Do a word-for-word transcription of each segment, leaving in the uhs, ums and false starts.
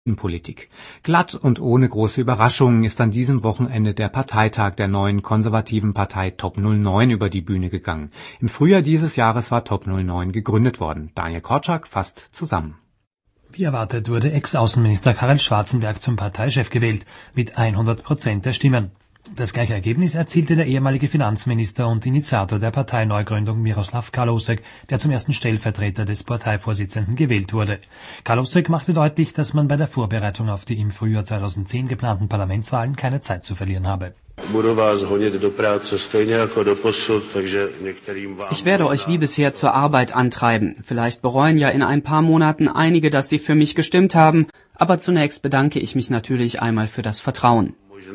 Politik. Glatt und ohne große Überraschungen ist an diesem Wochenende der Parteitag der neuen konservativen Partei Top null neun über die Bühne gegangen. Im Frühjahr dieses Jahres war Top null neun gegründet worden. Daniel Korczak fasst zusammen. Wie erwartet wurde Ex-Außenminister Karl Schwarzenberg zum Parteichef gewählt, mit hundert Prozent der Stimmen. Das gleiche Ergebnis erzielte der ehemalige Finanzminister und Initiator der Parteineugründung Miroslav Kalousek, der zum ersten Stellvertreter des Parteivorsitzenden gewählt wurde. Kalousek machte deutlich, dass man bei der Vorbereitung auf die im Frühjahr zweitausendzehn geplanten Parlamentswahlen keine Zeit zu verlieren habe. Ich werde euch wie bisher zur Arbeit antreiben. Vielleicht bereuen ja in ein paar Monaten einige, dass sie für mich gestimmt haben, aber zunächst bedanke ich mich natürlich einmal für das Vertrauen.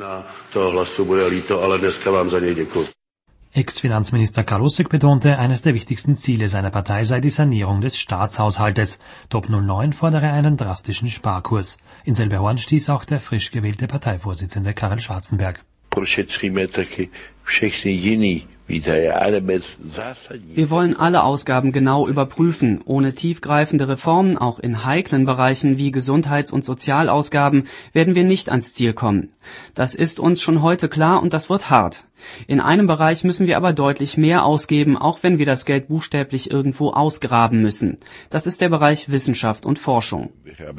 Ex-Finanzminister Kalousek betonte, eines der wichtigsten Ziele seiner Partei sei die Sanierung des Staatshaushaltes. Top null neun fordere einen drastischen Sparkurs. Ins selbe Horn stieß auch der frisch gewählte Parteivorsitzende Karl Schwarzenberg. Wir wollen alle Ausgaben genau überprüfen. Ohne tiefgreifende Reformen, auch in heiklen Bereichen wie Gesundheits- und Sozialausgaben, werden wir nicht ans Ziel kommen. Das ist uns schon heute klar und das wird hart. In einem Bereich müssen wir aber deutlich mehr ausgeben, auch wenn wir das Geld buchstäblich irgendwo ausgraben müssen. Das ist der Bereich Wissenschaft und Forschung.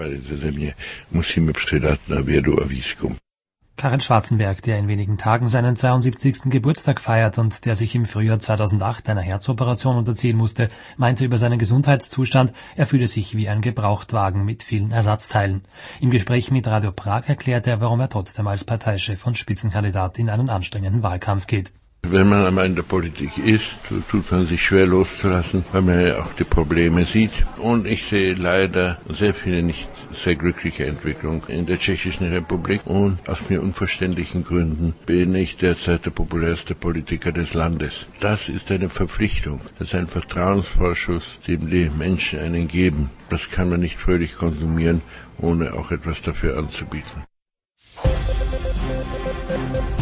Karl Schwarzenberg, der in wenigen Tagen seinen zweiundsiebzigsten Geburtstag feiert und der sich im Frühjahr zweitausendacht einer Herzoperation unterziehen musste, meinte über seinen Gesundheitszustand, er fühle sich wie ein Gebrauchtwagen mit vielen Ersatzteilen. Im Gespräch mit Radio Prag erklärte er, warum er trotzdem als Parteichef und Spitzenkandidat in einen anstrengenden Wahlkampf geht. Wenn man einmal in der Politik ist, tut man sich schwer loszulassen, weil man ja auch die Probleme sieht. Und ich sehe leider sehr viele nicht sehr glückliche Entwicklungen in der Tschechischen Republik. Und aus mir unverständlichen Gründen bin ich derzeit der populärste Politiker des Landes. Das ist eine Verpflichtung. Das ist ein Vertrauensvorschuss, den die Menschen einen geben. Das kann man nicht fröhlich konsumieren, ohne auch etwas dafür anzubieten.